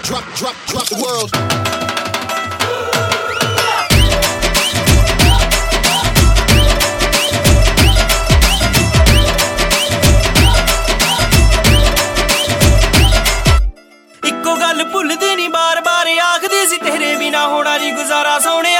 drop the world. ਇੱਕੋ ਗੱਲ ਭੁੱਲਦੀ ਨਹੀਂ ਬਾਰ-ਬਾਰ ਆਖਦੀ ਸੀ ਤੇਰੇ ਬਿਨਾ ਹੋਣਾ ਨਹੀਂ ਗੁਜ਼ਾਰਾ ਸੋਹਣਿਆ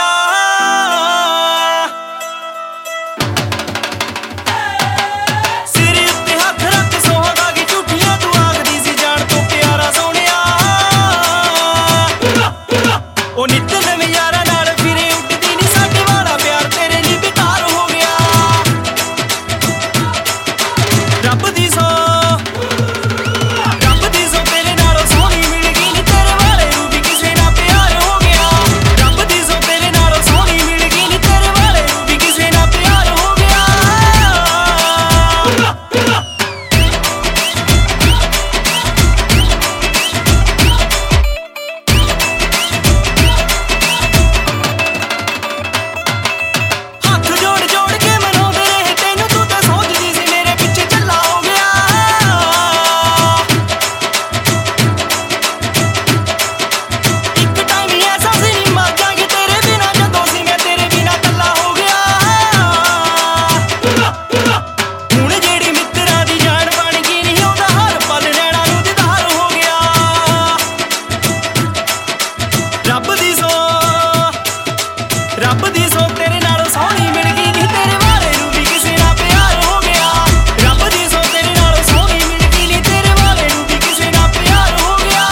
ਰੱਬ ਦੀ ਸੋ ਤੇਰੇ ਨਾਲੋਂ ਸੋਹਣੀ ਮਿਲ ਗਈ ਨੀ ਤੇਰੇ ਵਾਲੇ ਨੂੰ ਵੀ ਕਿਸੇ ਨਾਲ ਪਿਆਰ ਹੋ ਗਿਆ ਰੱਬ ਦੀ ਸੋ ਤੇਰੇ ਨਾਲੋਂ ਸੋਹਣੀ ਮਿਲ ਗਈ ਨੀ ਤੇਰੇ ਵਾਲੇ ਨੂੰ ਵੀ ਕਿਸੇ ਨਾਲ ਪਿਆਰ ਹੋ ਗਿਆ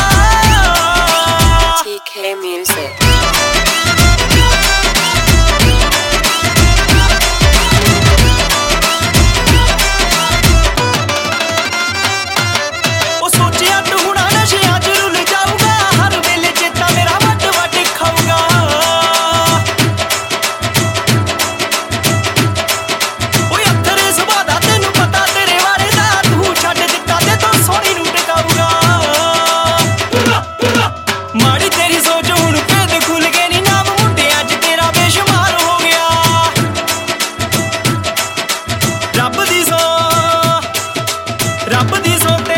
TK Music ਰੱਬ ਦੀ ਸੋ